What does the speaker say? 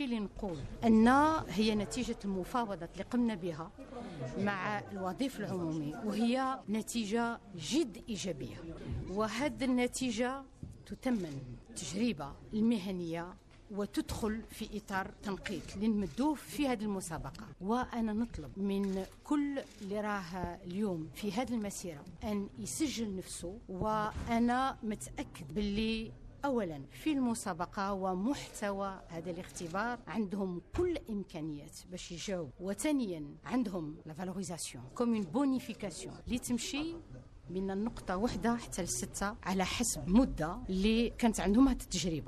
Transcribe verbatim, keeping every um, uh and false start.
الشيء اللي نقول أن هي نتيجة المفاوضات اللي قمنا بها مع الوظيف العمومي، وهي نتيجة جد إيجابية. وهذه النتيجة تتمن التجربة المهنية وتدخل في إطار تنقيط لنمدوه في هذه المسابقة. وأنا نطلب من كل اللي راه اليوم في هذه المسيرة أن يسجل نفسه، وأنا متأكد باللي أولا في المسابقة ومحتوى هذا الاختبار عندهم كل إمكانيات باش يجاوب، وثانيا عندهم لا فالوريزاسيون كوم اون بونيفيكاسيون اللي تمشي من النقطة واحدة حتى لستة على حسب مدة اللي كانت عندهم هذه التجربة.